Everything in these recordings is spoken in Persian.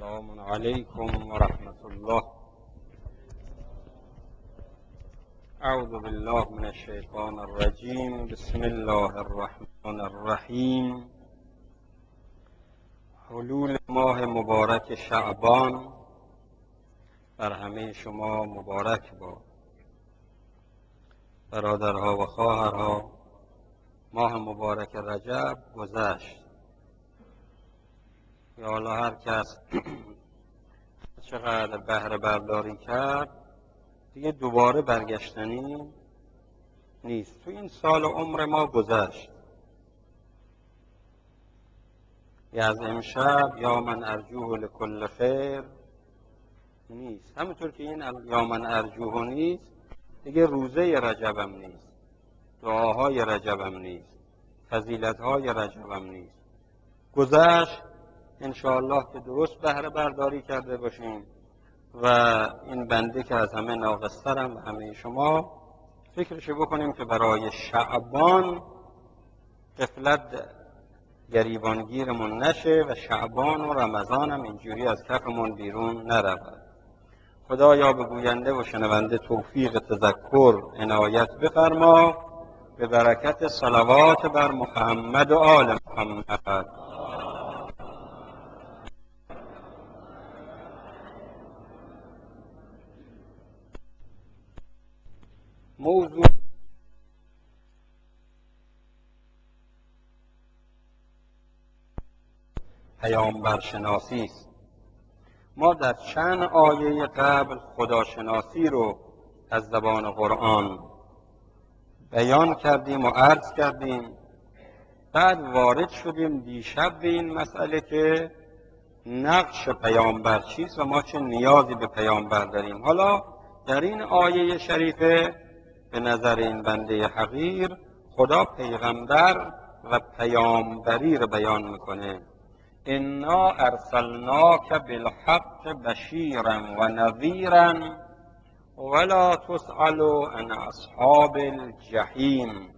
السلام عليكم ورحمة الله. أعوذ بالله من الشيطان الرجيم. بسم الله الرحمن الرحیم. حلول ماه مبارک شعبان بر همه شما مبارک باد. برادرها و خواهرها، ماه مبارک رجب گذشت. یا الله، هر کس چقدر بهره برداری کرد دیگه دوباره برگشتنی نیست. تو این سال عمر ما گذشت. یا از امشب یا من ارجوه لکل خیر نیست. همونطور که این یا من ارجوه نیست، دیگه روزه رجبم نیست، دعاهای رجبم نیست، فضیلتهای رجبم نیست. گذشت. انشاءالله که درست بهره برداری کرده باشیم و این بنده که از همه ناقص‌ترم و همه شما فکرش بکنیم که برای شعبان غفلت گریبانگیرمون نشه و شعبان و رمضان هم اینجوری از کفمون بیرون نرود. خدایا به گوینده و شنونده توفیق تذکر عنایت بفرما، به برکت صلوات بر محمد و آل محمد. موضوع پیامبرشناسی است. ما در چند آیه قبل خداشناسی رو از زبان قرآن بیان کردیم و عرض کردیم. بعد وارد شدیم دیشب به این مسئله که نقش پیامبر چیست و ما چه نیازی به پیامبر داریم. حالا در این آیه شریفه به نظر این بنده حقیر خدا پیغمبر و پیامبری رو بیان میکنه. انا ارسلناک بالحق بشیرا و نذیرا ولا تسأل عن اصحاب الجحیم.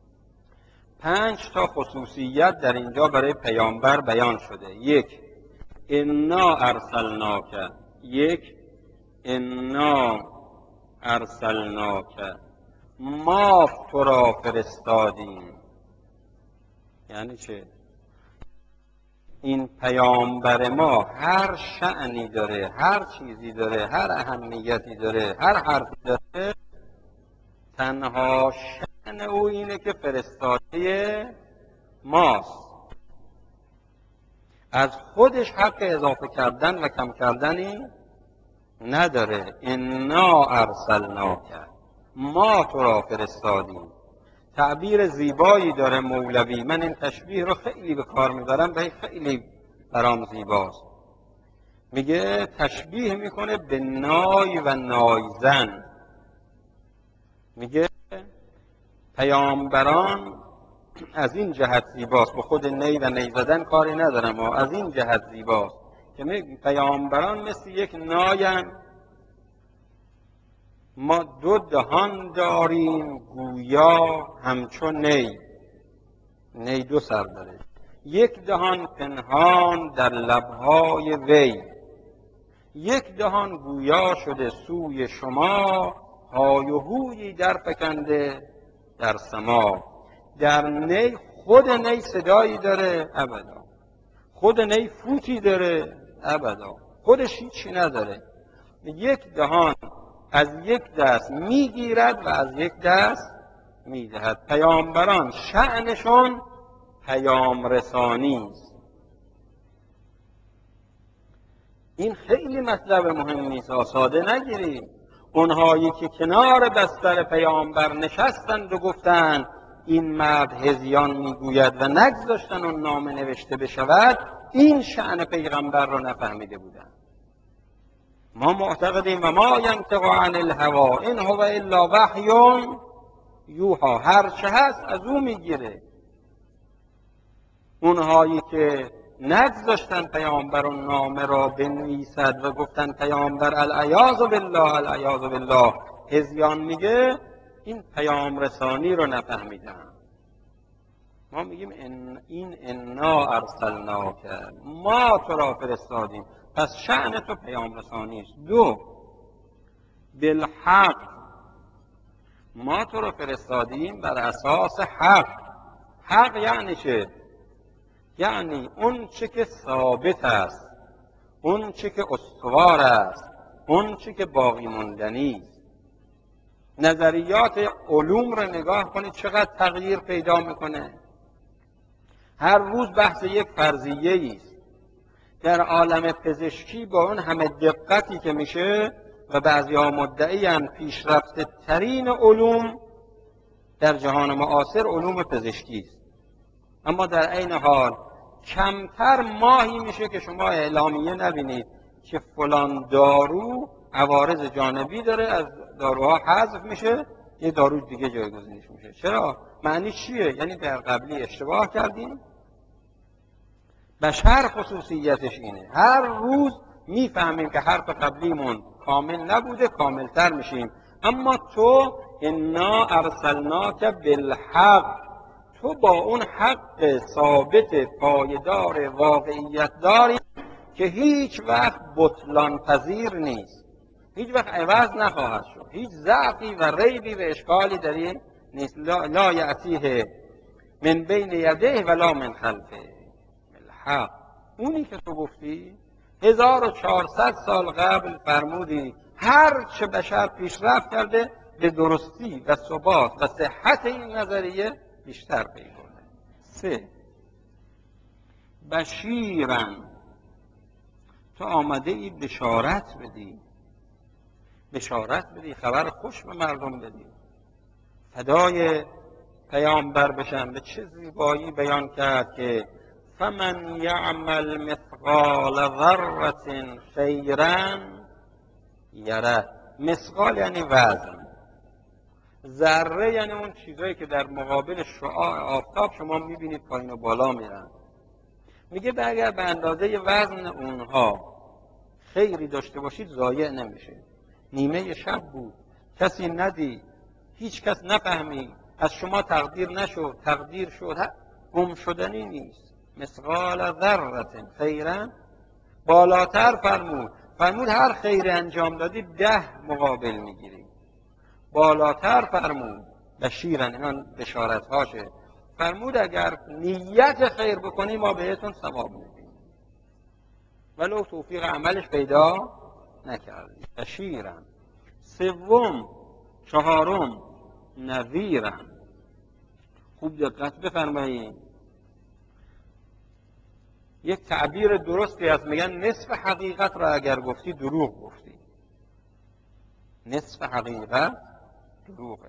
5 تا خصوصیت در اینجا برای پیامبر بیان شده. 1 انا ارسلناک، 1 انا ارسلناک، ما تو را فرستادیم. یعنی چه؟ این پیامبر ما هر شأنی داره، هر چیزی داره، هر اهمیتی داره، هر حرفی داره، تنها شأن او اینه که فرستاده ماست. از خودش حق اضافه کردن و کم کردنی نداره. انا ارسلناک، ما تو را فرستادیم. تعبیر زیبایی داره مولوی. من این تشبیه رو خیلی به کار میبرم و خیلی برام زیباست. میگه تشبیه میکنه به نای و نایزن. میگه پیامبران از این جهت زیباست، به خود نی و نی زدن کاری ندارم، و از این جهت زیباست که پیامبران مثل یک ناین. ما 2 دهان داریم گویا همچون نی. نی 2 سر داره. 1 دهان پنهان در لبهای وی، 1 دهان گویا شده سوی شما، های و هویی در فکنده در سما. در نی، خود نی صدایی داره؟ ابدا. خود نی فوتی داره؟ ابدا. خودش هیچی نداره. 1 دهان از 1 دست میگیرد و از 1 دست میدهد. پیامبران شأنشون پیام رسانی است. این خیلی مطلب مهمی است، ساده نگیرید. اونهایی که کنار بستر پیامبر نشستند و گفتند این مرد هذیان میگوید و نگذاشتن اون نامه نوشته بشود، این شأن پیغمبر رو نفهمیده بودند. ما معتقدیم و ما ینطق عن الهوی ان هو الا وحی یوحی. هر چه هست از او میگیره. اونهایی که نگذاشتن پیامبر اون نامه را بنویسد و گفتن پیامبر العیاذ بالله العیاذ بالله هذیان میگه، این پیام رسانی رو نفهمیدن. ما میگیم این انا ارسلناک، ما تو را فرستادیم. پس شأن تو پیام رسانی است. دو، بالحق، ما تو رو فرستادیم بر اساس حق. حق یعنی چه؟ یعنی اون چه که ثابت است، اون چه که استوار است، اون چه که باقی موندنی است. نظریات علوم رو نگاه کنید چقدر تغییر پیدا میکنه. هر روز بحث یک فرضیه است. در عالم پزشکی با اون همه دقتی که میشه و بعضی‌ها مدعی‌اند پیشرفته ترین علوم در جهان معاصر علوم پزشکی است، اما در عین حال کمتر ماهی میشه که شما اعلامیه نبینید که فلان دارو عوارض جانبی داره، از داروها حذف میشه، یه دارو دیگه جایگزینش میشه. چرا؟ معنی چیه؟ یعنی در قبلی اشتباه کردیم. بشر خصوصیتش اینه، هر روز میفهمیم که حرف قبلیمون کامل نبوده، کاملتر میشیم. اما تو انا ارسلناک بالحق، تو با اون حق ثابت پایدار واقعیت داری که هیچ وقت بطلان پذیر نیست، هیچ وقت عوض نخواهد شد، هیچ ضعفی و ریبی و اشکالی در این نیست. لا یأتیه من بین یدیه ولا من خلفه. الحق، اونی که تو گفتی 1400 سال قبل فرمودی هر چه بشر پیشرفت کرده به درستی و ثبات و صحت این نظریه بیشتر پی برده. 3، بشیرن، تو آمده ای بشارت بدی، بشارت بدی، خبر خوش به مردم بدی. فدای پیامبر بشن. به چه زیبایی بیان کرد که فمن یعمل مثقال ذره خیرا یره. مثقال یعنی وزن، ذره یعنی اون چیزایی که در مقابل شعاع آفتاب شما میبینید پایین و بالا میرن. میگه اگر به اندازه وزن اونها خیری داشته باشید ضایع نمیشه. نیمه شب بود، کسی ندید، هیچ کس نفهمید، از شما تقدیر نشد، تقدیر شد، گم شدنی نیست. مثقال ذره خیرا، بالاتر فرمود هر خیر انجام دادی 10 مقابل میگیری. بالاتر فرمود بشیرن، اینا بشارت هاشه، فرمود اگر نیت خیر بکنی ما بهتون ثواب میدیم ولو توفیق عملش پیدا نکردی. بشیرن. 3، 4، نذیرن. خوب دقت بفرمایید، یک تعبیر درستی هست، میگن نصف حقیقت را اگر گفتی دروغ گفتی. نصف حقیقت دروغه،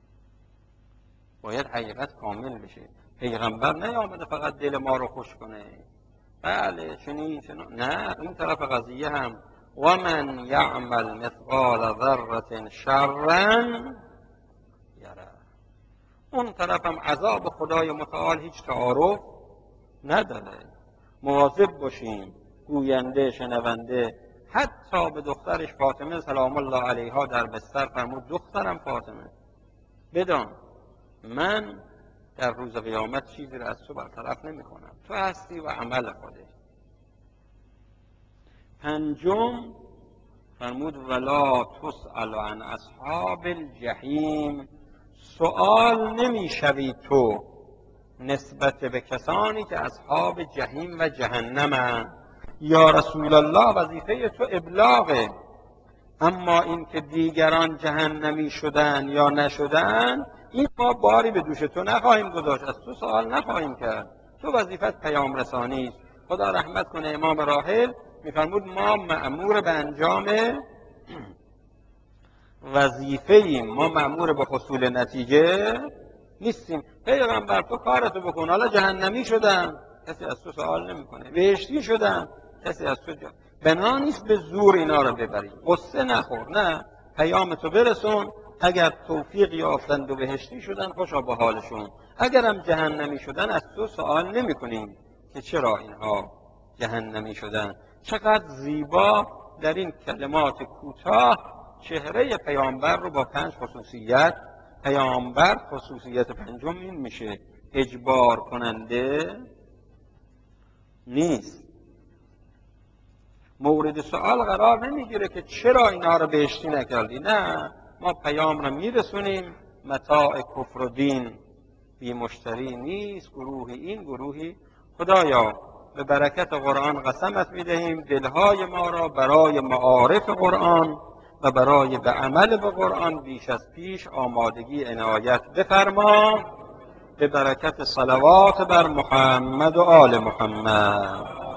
باید حقیقت کامل بشه. پیغمبر نیامده فقط دل ما رو خوش کنه، بله چنین نه، این طرف قضیه هم و من یعمل مثقال ذره شرا یره. اون طرف هم عذاب خدای متعال هیچ تعارف نداره. مواظب باشیم، گوینده شنونده. حتی به دخترش فاطمه سلام الله علیها در بستر فرمود دخترم فاطمه بدان من در روز قیامت چیزی را از تو برطرف نمی کنم، تو هستی و عمل خودت. 5 فرمود ولا تسأل عن اصحاب الجحیم، سؤال نمی شوی تو نسبت به کسانی که اصحاب جحیم و جهنمند. یا رسول الله وظیفه تو ابلاغه، اما این که دیگران جهنمی شدن یا نشدن این ما باری به دوش تو نخواهیم گذاشت، از تو سوال نخواهیم کرد، تو وظیفت پیام رسانی است. خدا رحمت کنه امام راحل میفرمود ما مأمور به انجام وظیفه ایم، ما مأمور به حصول نتیجه نیستیم. پیغمبر تو کارتو بکن، حالا جهنمی شدن کسی از تو سوال نمیکنه، بهشتی شدن کسی از تو بنا نیست به زور اینا رو ببری. قصه نخور، نه، پیام تو برسون. اگر توفیق یافتند و بهشتی شدن خوشا به حالشون، اگرم جهنمی شدن از تو سوال نمیکنیم که چرا اینها جهنمی شدن. چقدر زیبا در این کلمات کوتاه چهره پیامبر رو با 5 خصوصیت. پیامبر خصوصیت 5 این میشه اجبار کننده نیست، مورد سوال قرار نمیگیره که چرا اینا رو بهشتی نکردی. نه، ما پیام رو میرسونیم. متاع کفر و دین بی مشتری نیست، گروهی این گروهی. خدایا به برکت قرآن قسمت میدهیم دلهای ما را برای معارف قرآن و برای به عمل به قرآن بیش از پیش آمادگی عنایت بفرما، به برکت صلوات بر محمد و آل محمد.